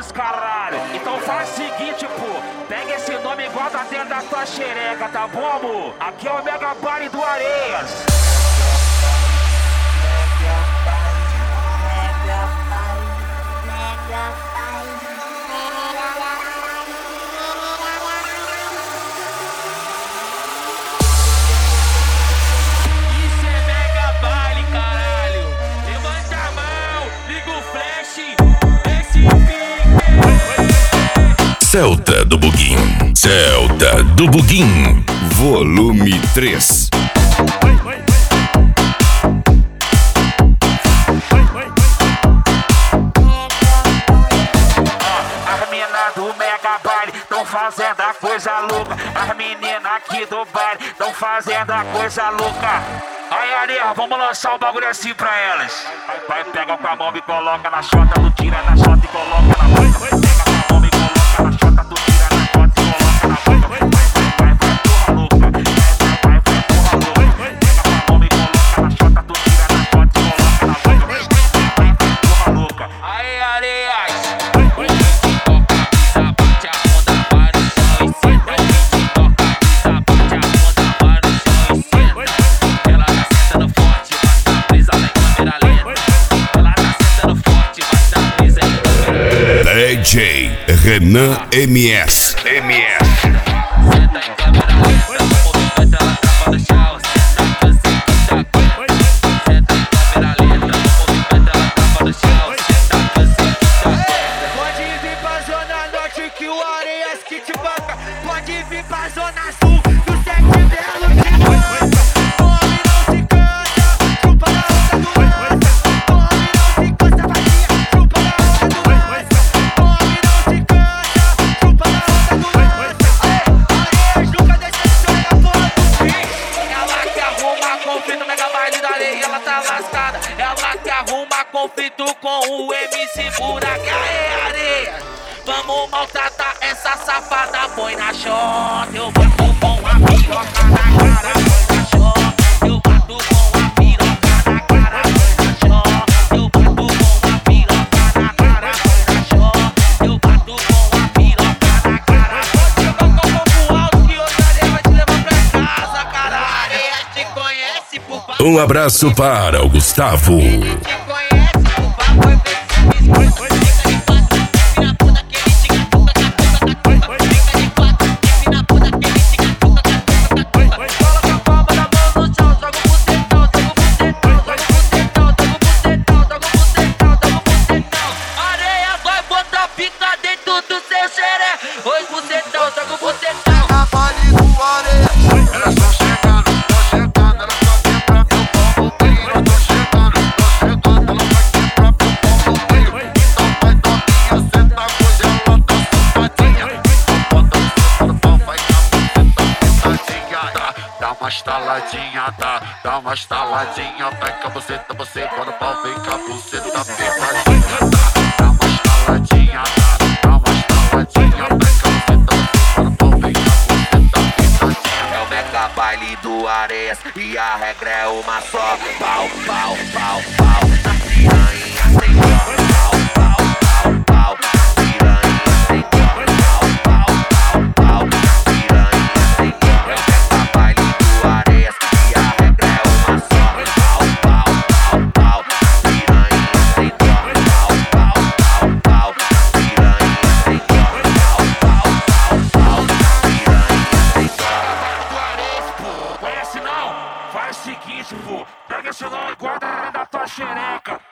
Areas, caralho. Então faz o seguinte, pô. Pega esse nome igual tá dentro da tua xereca, tá bom, amor? Aqui é o Mega Baile do Areias. Celta do Buguim, Celta do Buguim, volume 3. As meninas do Mega Baile tão fazendo a coisa louca. As meninas aqui do baile tão fazendo a coisa louca. Aí, Areia, vamos lançar o bagulho assim pra elas. Vai, pega com a mão e coloca na chota, tu tira na chota e coloca na boca. Pega com a mão e coloca na chota, tu tira na chota e coloca na boca. Vai, porra louca. Vai, porra louca. Pega com a mão e coloca na chota, tu tira na chota e coloca na boca. Vai, porra louca. Aí, Areia. DJ Renan MS. Pode vir pra Zona Norte que o Areias que te banca. Pode vir pra Zona Sul que o Sete Belo te banca. Come não se cansa, chupa na onda do lança. Come não se cansa, vadia, chupa na onda do lança. Come não se cansa, chupa na onda do lança. Areias nunca decepciona na porra do fim. Ela que arruma conflito, Mega Baile da Areia, ela tá lascada. Ela que arruma conflito com o MC Buraca. Aê, Areia, vamos maltratar essa safada. Põe na chota, eu bato com a piroca na cara. Põe na chota, eu bato com a piroca na cara. Põe na chota, eu bato com a piroca na cara. Põe na chota, eu bato com a piroca na cara. Pode jogar com o fogo alto que outra Areia vai te levar pra casa, cara. A Areia te conhece por favor. Um abraço para o Gustavo. Te conhece por favor, vê se me escuta. Fica de quatro, vira puta que ele te catuca, catuca. Fica de quatro, vira puta que ele te catuca, catuca. Coloca a palma da mão no chão, joga o bucetão, joga o bucetão, joga o bucetão, joga o bucetão, joga o bucetão, joga o bucetão. Areia vai botar pica dentro do seu xeré. Oi, bucetão, joga o bucetão. Mega Baile do Areias, elas tão chegando, elas tão quebrando meu pombo brilho. Eu tô chegando, ela vai quebrar meu pombo brilho. Então vai novinha, senta hoje ela tá sentadinha. Bota o seu no pau, vai na buceta sentadinha. Dá uma estaladinha, dá uma estaladinha. Vai com a buceta, você quando o pau vem com a buceta apertadinha. Dá uma estaladinha, dá uma estaladinha. Vai com a buceta, você quando o pau vem com a buceta apertadinha. É o Mega Baile do Areias e a regra é uma só. Pau, pau, pau, pau. Na piranha sem dó. Pau, pau, pau, pau. Na piranha sem dó. Pau, pau, pau, pau. Na piranha sem dó. É o Mega Baile do Areias e a regra é uma só. Pau, pau, pau, pau. Na piranha sem dó. Pau, pau, pau, pau. Na piranha sem dó. Pau, pau, pau, pau. Na piranha sem dó. Conhece não? Faz o seguinte, pô. Pega esse nome e guarda dentro da tua xereca.